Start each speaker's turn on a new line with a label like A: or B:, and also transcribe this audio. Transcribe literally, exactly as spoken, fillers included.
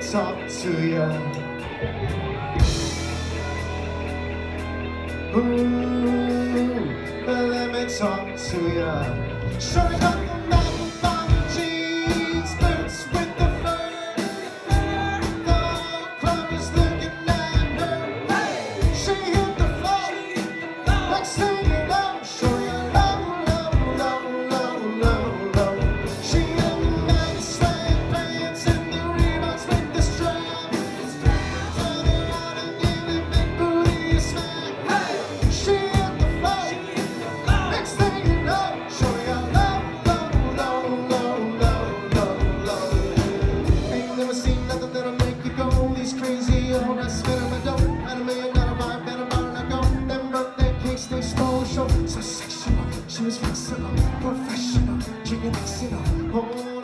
A: talk to you. Ooh, let me talk to you. Shorty got the mountain bottom jeans, boots with the fur. The club is looking at her. Hey, she hit the floor, like singing up. Show you low, low, low, low, low, low. She in the night slang pants and the Reeboks with the strap. Turn around and give it big booty a smack. Hey, she hit the floor, next thing you know, show you low, low, low, low, low, low, low. Ain't never seen nothing that'll make you go. These crazy old I spit my dough. Had a million dollar vibe, better bar I go. Them birthday cakes, they stole show. So sexual, she was flexible, professional, drinking mixing up. Oh,